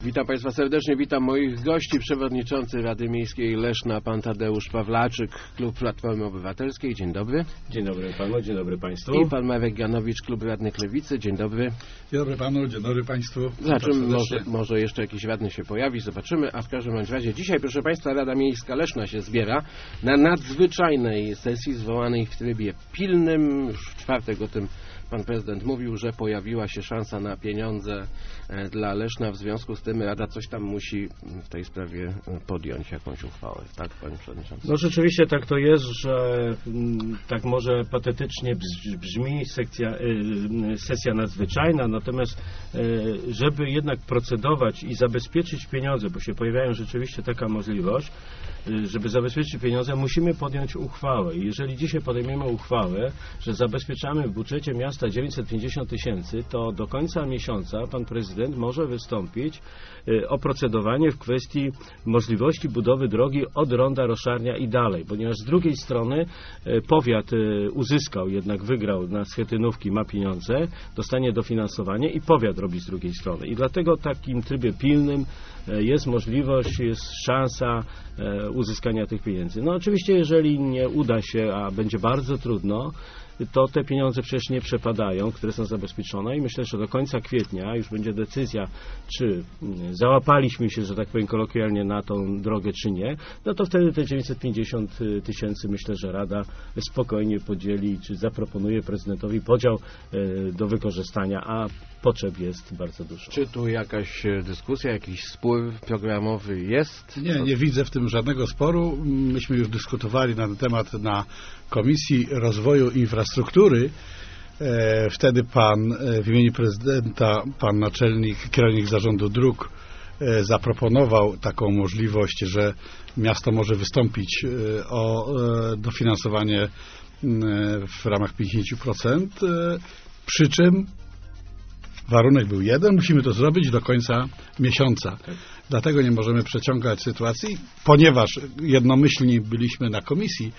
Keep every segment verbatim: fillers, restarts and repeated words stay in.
Witam Państwa serdecznie, witam moich gości, przewodniczący Rady Miejskiej Leszna, pan Tadeusz Pawlaczyk, klub Platformy Obywatelskiej. Dzień dobry. Dzień dobry panu, dzień dobry państwu. I pan Marek Ganowicz, klub radnych Lewicy. Dzień dobry. Dzień dobry panu, dzień dobry państwu. Zobaczymy, może, może jeszcze jakiś radny się pojawi, zobaczymy, a w każdym razie dzisiaj, proszę Państwa, Rada Miejska Leszna się zbiera na nadzwyczajnej sesji zwołanej w trybie pilnym. Już w czwartek o tym pan prezydent mówił, że pojawiła się szansa na pieniądze dla Leszna. W związku z tym Rada coś tam musi w tej sprawie podjąć, jakąś uchwałę. Tak, panie przewodniczący? No rzeczywiście tak to jest, że tak może patetycznie brzmi sekcja, sesja nadzwyczajna, natomiast żeby jednak procedować i zabezpieczyć pieniądze, bo się pojawiają rzeczywiście taka możliwość, żeby zabezpieczyć pieniądze, musimy podjąć uchwałę. I jeżeli dzisiaj podejmiemy uchwałę, że zabezpieczamy w budżecie miasta dziewięćset pięćdziesiąt tysięcy, to do końca miesiąca pan prezydent może wystąpić o procedowanie w kwestii możliwości budowy drogi od Ronda Roszarnia i dalej, ponieważ z drugiej strony powiat uzyskał, jednak wygrał na schetynówki, ma pieniądze, dostanie dofinansowanie i powiat robi z drugiej strony. I dlatego w takim trybie pilnym jest możliwość, jest szansa uzyskania tych pieniędzy. No oczywiście, jeżeli nie uda się, a będzie bardzo trudno, to te pieniądze przecież nie przepadają, które są zabezpieczone i myślę, że do końca kwietnia już będzie decyzja, czy załapaliśmy się, że tak powiem kolokwialnie, na tą drogę, czy nie, no to wtedy te dziewięćset pięćdziesiąt tysięcy myślę, że Rada spokojnie podzieli, czy zaproponuje prezydentowi podział do wykorzystania, a potrzeb jest bardzo dużo. Czy tu jakaś dyskusja, jakiś spór programowy jest? Nie, nie widzę w tym żadnego sporu. Myśmy już dyskutowali na ten temat na Komisji Rozwoju Infrastruktury. E, wtedy pan e, w imieniu prezydenta, pan naczelnik, kierownik zarządu dróg e, zaproponował taką możliwość, że miasto może wystąpić e, o e, dofinansowanie e, w ramach pięćdziesiąt procent, e, przy czym warunek był jeden, musimy to zrobić do końca miesiąca. Tak. Dlatego nie możemy przeciągać sytuacji, ponieważ jednomyślni byliśmy na komisji.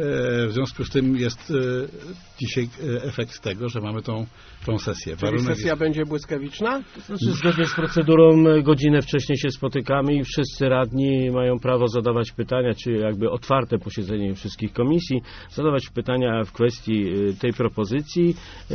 W związku z tym jest dzisiaj efekt tego, że mamy tą, tą sesję. Czyli Warunek sesja jest... będzie błyskawiczna? To znaczy, zgodnie z procedurą godzinę wcześniej się spotykamy i wszyscy radni mają prawo zadawać pytania, czy jakby otwarte posiedzenie wszystkich komisji, zadawać pytania w kwestii tej propozycji.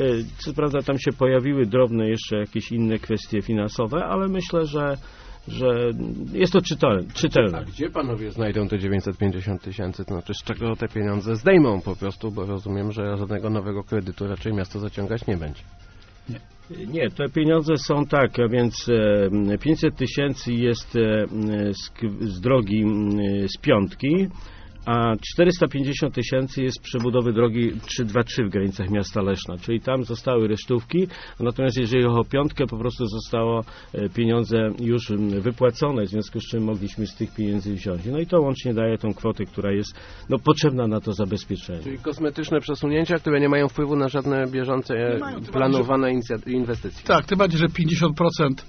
Co prawda tam się pojawiły drobne jeszcze jakieś inne kwestie finansowe, ale myślę, że że jest to czytelne. czytelne. A gdzie panowie znajdą te dziewięćset pięćdziesiąt tysięcy? To znaczy, z czego te pieniądze zdejmą po prostu, bo rozumiem, że żadnego nowego kredytu raczej miasto zaciągać nie będzie. Nie. Nie, te pieniądze są tak, a więc pięćset tysięcy jest z, z drogi z piątki, a czterysta pięćdziesiąt tysięcy jest przebudowy drogi trzysta dwadzieścia trzy w granicach miasta Leszna, czyli tam zostały resztówki, natomiast jeżeli chodzi o piątkę, po prostu zostało pieniądze już wypłacone, w związku z czym mogliśmy z tych pieniędzy wziąć. No i to łącznie daje tą kwotę, która jest no, potrzebna na to zabezpieczenie. Czyli kosmetyczne przesunięcia, które nie mają wpływu na żadne bieżące mają, planowane bardziej, inwestycje. Tak, tym bardziej, że pięćdziesiąt procent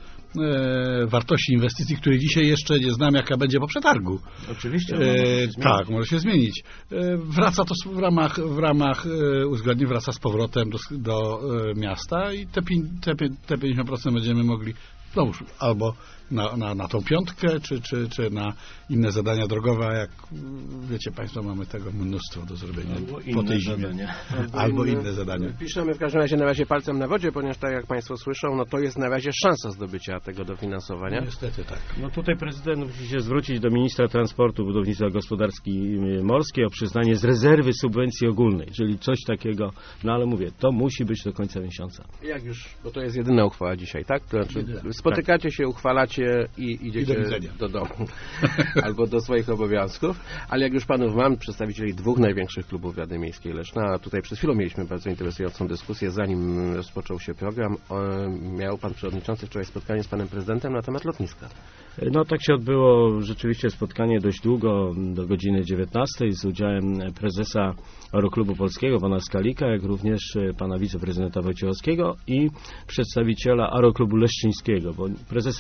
wartości inwestycji, której dzisiaj jeszcze nie znam, jaka będzie po przetargu. Oczywiście. E, tak, może się zmienić. E, wraca to w ramach, w ramach e, uzgodnień, wraca z powrotem do, do e, miasta i te, te, te pięćdziesiąt procent będziemy mogli no, albo na, na, na tą piątkę, czy, czy, czy na inne zadania drogowe, jak wiecie Państwo, mamy tego mnóstwo do zrobienia po tej zimie. Albo, albo inne, inne zadania. Piszemy w każdym razie na razie palcem na wodzie, ponieważ tak jak Państwo słyszą, no to jest na razie szansa zdobycia tego dofinansowania. No, niestety tak. No tutaj prezydent musi się zwrócić do ministra transportu, budownictwa gospodarki morskiej o przyznanie z rezerwy subwencji ogólnej, czyli coś takiego, no ale mówię, to musi być do końca miesiąca. Jak już, bo to jest jedyna uchwała dzisiaj, tak? To znaczy, spotykacie się, uchwalacie i idziecie I do, do domu albo do swoich obowiązków, ale jak już panów mam, przedstawicieli dwóch największych klubów Rady Miejskiej Leszna, a tutaj przed chwilą mieliśmy bardzo interesującą dyskusję, zanim rozpoczął się program, miał pan przewodniczący wczoraj spotkanie z panem prezydentem na temat lotniska. No tak się odbyło rzeczywiście spotkanie dość długo, do godziny dziewiętnastej z udziałem prezesa Aeroklubu Polskiego, pana Skalika, jak również pana wiceprezydenta Wojciechowskiego i przedstawiciela Aeroklubu Leszczyńskiego, bo prezesem jest pan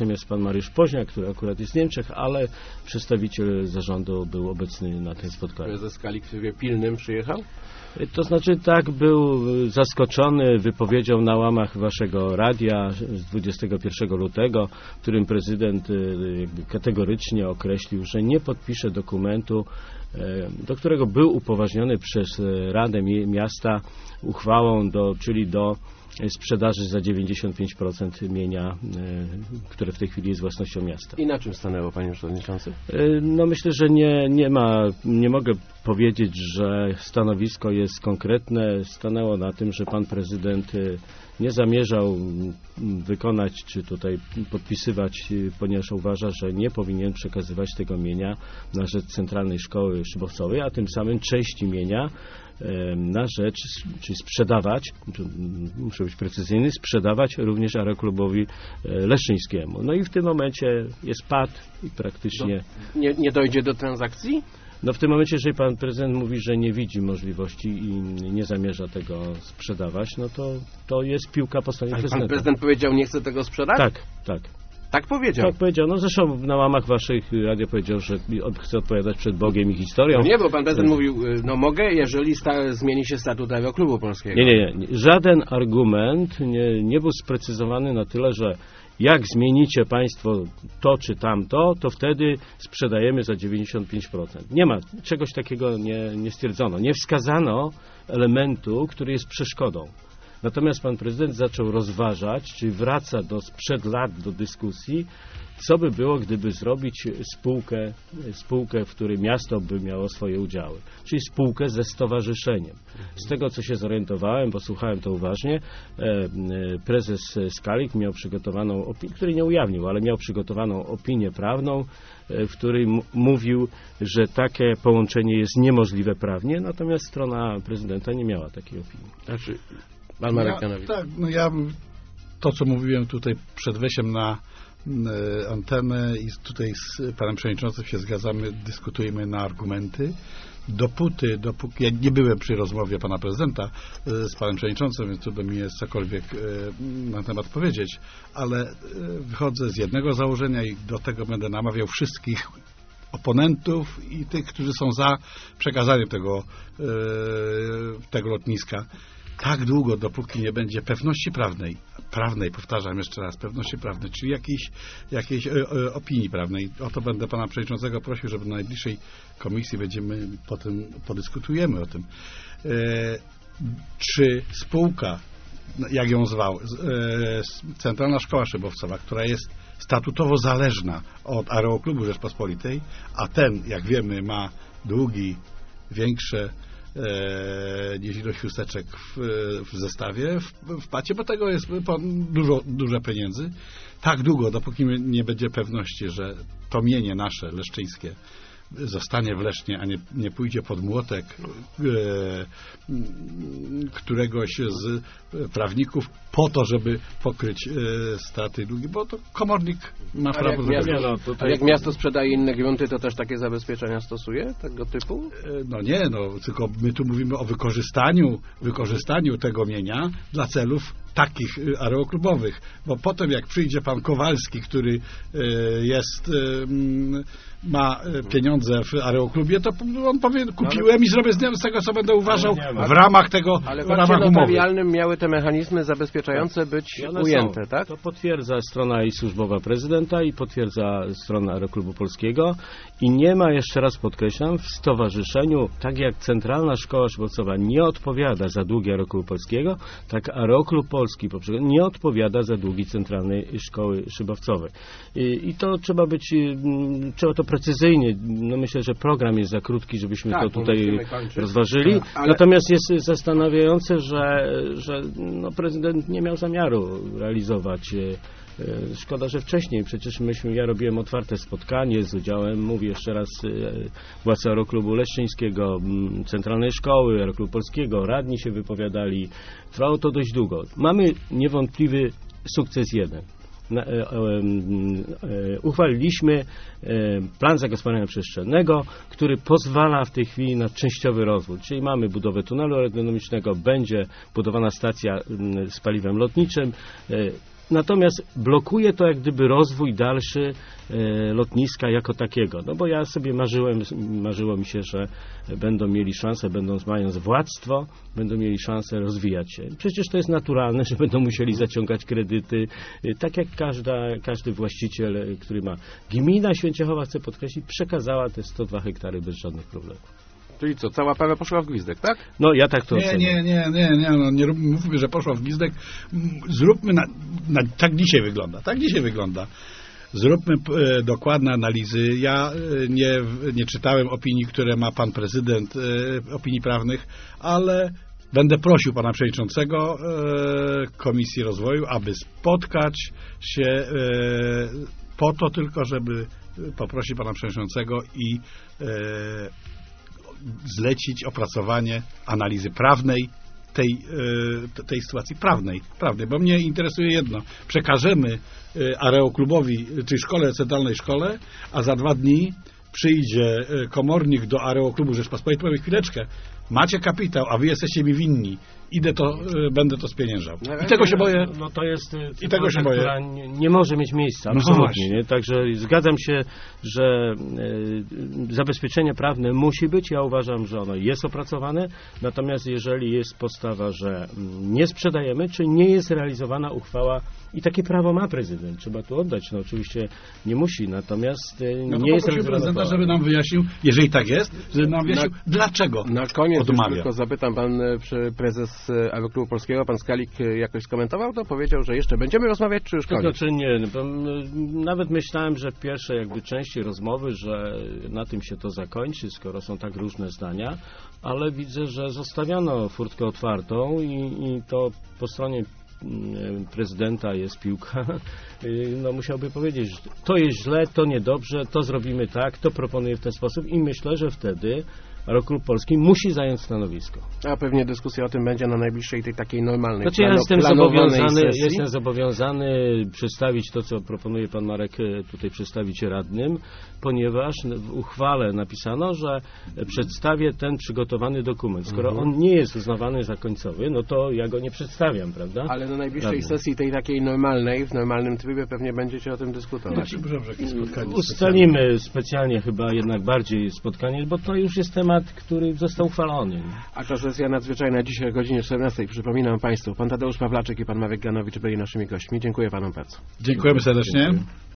Mariusz Poźniak, który akurat jest w Niemczech, ale przedstawiciel zarządu był obecny na tym spotkaniu. Prezes Skalik w trybie pilnym przyjechał? To znaczy tak, był zaskoczony wypowiedzią na łamach waszego radia z dwudziestego pierwszego lutego, w którym prezydent jakby kategorycznie określił, że nie podpisze dokumentu, do którego był upoważniony przez Radę Miasta uchwałą, do, czyli do sprzedaży za dziewięćdziesiąt pięć procent mienia, które w tej chwili jest własnością miasta. I na czym stanęło, panie przewodniczący? No myślę, że nie, nie ma, nie mogę powiedzieć, że stanowisko jest konkretne. Stanęło na tym, że pan prezydent nie zamierzał wykonać, czy tutaj podpisywać, ponieważ uważa, że nie powinien przekazywać tego mienia na rzecz Centralnej Szkoły Szybowcowej, a tym samym części mienia na rzecz, czyli sprzedawać, muszę być precyzyjny, sprzedawać również Aeroklubowi Leszczyńskiemu. No i w tym momencie jest pad i praktycznie... Do, nie, nie dojdzie do transakcji? No w tym momencie, jeżeli pan prezydent mówi, że nie widzi możliwości i nie zamierza tego sprzedawać, no to, to jest piłka po stronie prezydenta. Pan prezydent powiedział, nie chce tego sprzedać? Tak, tak. Tak powiedział? Tak powiedział. No zresztą na łamach waszych radia powiedział, że chce odpowiadać przed Bogiem i historią. No nie, bo pan prezydent mówił, no mogę, jeżeli sta, zmieni się statut Aeroklubu Polskiego. Nie, nie, nie. Żaden argument nie, nie był sprecyzowany na tyle, że jak zmienicie państwo to czy tamto, to wtedy sprzedajemy za dziewięćdziesiąt pięć procent. Nie ma, czegoś takiego nie, nie stwierdzono. Nie wskazano elementu, który jest przeszkodą. Natomiast pan prezydent zaczął rozważać, czyli wraca do sprzed lat do dyskusji, co by było, gdyby zrobić spółkę, spółkę, w której miasto by miało swoje udziały, czyli spółkę ze stowarzyszeniem. Z tego, co się zorientowałem, bo słuchałem to uważnie, prezes Skalik miał przygotowaną opinię, który nie ujawnił, ale miał przygotowaną opinię prawną, w której m- mówił, że takie połączenie jest niemożliwe prawnie, natomiast strona prezydenta nie miała takiej opinii. Znaczy, pan Marek ja, Kanowicz. tak, no ja to, co mówiłem tutaj przed wejściem na e, antenę i tutaj z panem przewodniczącym się zgadzamy, dyskutujemy na argumenty. Dopóty, dopóki ja nie byłem przy rozmowie pana prezydenta e, z panem przewodniczącym, więc trudno mi jest cokolwiek e, na temat powiedzieć, ale e, wychodzę z jednego założenia i do tego będę namawiał wszystkich oponentów i tych, którzy są za przekazaniem tego, e, tego lotniska. Tak długo, dopóki nie będzie pewności prawnej, prawnej, powtarzam jeszcze raz, pewności prawnej, czyli jakiejś, jakiejś e, e, opinii prawnej. O to będę pana przewodniczącego prosił, żeby na najbliższej komisji będziemy potem, podyskutujemy o tym. E, czy spółka, jak ją zwał, e, Centralna Szkoła Szybowcowa, która jest statutowo zależna od Aeroklubu Rzeczpospolitej, a ten, jak wiemy, ma długi, większe E, niż ilość chusteczek w, w zestawie, w, w pacie, bo tego jest dużo, dużo pieniędzy. Tak długo, dopóki nie będzie pewności, że to mienie nasze, leszczyńskie, zostanie w Lesznie, a nie, nie pójdzie pod młotek e, któregoś z prawników po to, żeby pokryć e, straty długi, bo to komornik ma A prawo jak, miasto, zrobić. no, tutaj... jak miasto sprzedaje inne grunty, to też takie zabezpieczenia stosuje? Tego typu? E, no nie, no, tylko my tu mówimy o wykorzystaniu, wykorzystaniu tego mienia dla celów takich aeroklubowych, bo potem jak przyjdzie pan Kowalski, który e, jest e, ma pieniądze w aeroklubie, to on powie, kupiłem i zrobię z tego, co będę uważał w ramach tego, ale w w akcie ramach umowy. notarialnym miały te mechanizmy zabezpieczające być ujęte, są. tak? To potwierdza strona i służbowa prezydenta i potwierdza strona Aeroklubu Polskiego i nie ma, jeszcze raz podkreślam, w stowarzyszeniu, tak jak Centralna Szkoła Szybowcowa nie odpowiada za długi Aeroklubu Polskiego, tak Aeroklub Polski nie odpowiada za długi Centralnej Szkoły Szybowcowej. I, i to trzeba być, trzeba to precyzyjnie, no myślę, że program jest za krótki, żebyśmy tak, to tutaj rozważyli. Tak, ale... Natomiast jest zastanawiające, że, że no, prezydent nie miał zamiaru realizować. Szkoda, że wcześniej, przecież myśmy, ja robiłem otwarte spotkanie z udziałem, mówię jeszcze raz, władz Aeroklubu Leszczyńskiego, Centralnej Szkoły, Aeroklubu Polskiego, radni się wypowiadali. Trwało to dość długo. Mamy niewątpliwy sukces jeden. Na, e, e, e, uchwaliliśmy e, plan zagospodarowania przestrzennego, który pozwala w tej chwili na częściowy rozwój, czyli mamy budowę tunelu aerodynamicznego, będzie budowana stacja m, z paliwem lotniczym. E, natomiast blokuje to jak gdyby rozwój dalszy e, lotniska jako takiego. No bo ja sobie marzyłem, marzyło mi się, że będą mieli szansę, będą mając władztwo, będą mieli szansę rozwijać się. Przecież to jest naturalne, że będą musieli zaciągać kredyty, e, tak jak każda, każdy właściciel, e, który ma. Gmina Święciechowa, chcę podkreślić, przekazała te sto dwa hektary bez żadnych problemów. Czyli co, cała para poszła w gwizdek, tak? No ja tak to Nie, oceniam. nie, nie, nie, nie, no, nie rób- mówmy, że poszła w gwizdek. M, Zróbmy, na, na, tak dzisiaj wygląda, tak dzisiaj wygląda. Zróbmy e, dokładne analizy. Ja e, nie, nie czytałem opinii, które ma pan prezydent, e, opinii prawnych, ale będę prosił pana przewodniczącego e, Komisji Rozwoju, aby spotkać się e, po to tylko, żeby poprosić pana przewodniczącego i e, zlecić opracowanie analizy prawnej tej, e, tej sytuacji prawnej, prawnej, bo mnie interesuje jedno. Przekażemy e, aeroklubowi, czyli szkole, centralnej szkole, a za dwa dni przyjdzie e, komornik do aeroklubu Rzeczpospolitej, powie chwileczkę, macie kapitał, a wy jesteście mi winni. Idę to, e, będę to spieniężał. I tego się boję. No to jest I tego się boję. która nie, nie może mieć miejsca, No absolutnie. właśnie. Nie? Także zgadzam się, że e, zabezpieczenie prawne musi być. Ja uważam, że ono jest opracowane. Natomiast jeżeli jest postawa, że mm, nie sprzedajemy, czy nie jest realizowana uchwała i takie prawo ma prezydent, trzeba tu oddać. No oczywiście nie musi, natomiast e, No to nie jest poprosił realizowana prezydenta, uchwała. żeby nam wyjaśnił, jeżeli tak jest, żeby nam wyjaśnił, dlaczego Na koniec już odmawia. tylko zapytam, pan e, przy- prezes e, Aeroklubu Polskiego, pan Skalik, e, jakoś skomentował to? Powiedział, że jeszcze będziemy rozmawiać, czy już To koniec? znaczy nie, no, bo, m, nawet myślałem, że w pierwszej jakby części rozmowy, że na tym się to zakończy, skoro są tak różne zdania, ale widzę, że zostawiono furtkę otwartą i, i to po stronie mm, prezydenta jest piłka. Y, No musiałby powiedzieć, że to jest źle, to niedobrze, to zrobimy tak, to proponuję w ten sposób i myślę, że wtedy Aeroklub Polski musi zająć stanowisko. A pewnie dyskusja o tym będzie na najbliższej tej takiej normalnej, Znaczy ja plano- jestem planowanej zobowiązany, sesji. jestem zobowiązany przedstawić to, co proponuje pan Marek e, tutaj przedstawić radnym, ponieważ w uchwale napisano, że przedstawię ten przygotowany dokument. Skoro Mhm. on nie jest uznawany za końcowy, no to ja go nie przedstawiam, prawda? Ale na najbliższej Radny. sesji tej takiej normalnej, w normalnym trybie pewnie będziecie o tym dyskutować. Znaczy, może jakieś spotkanie specjalne. Ustalimy specjalnie chyba jednak bardziej spotkanie, bo to już jest temat, który został uchwalony. A to sesja nadzwyczajna dzisiaj o godzinie czternastej. Przypominam Państwu, pan Tadeusz Pawlaczek i pan Marek Ganowicz byli naszymi gośćmi. Dziękuję panom bardzo. Dziękujemy serdecznie.